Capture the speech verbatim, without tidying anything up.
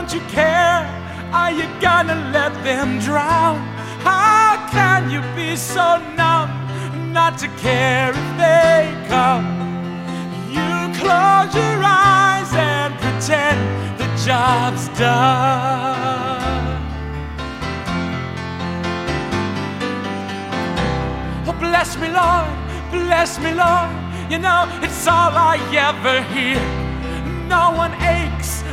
don't you care? Are you gonna let them drown? How can you be so numb not to care if they come? You close your eyes and pretend the job's done. Oh, bless me, Lord, bless me, Lord. You know, it's all I ever hear. No one aches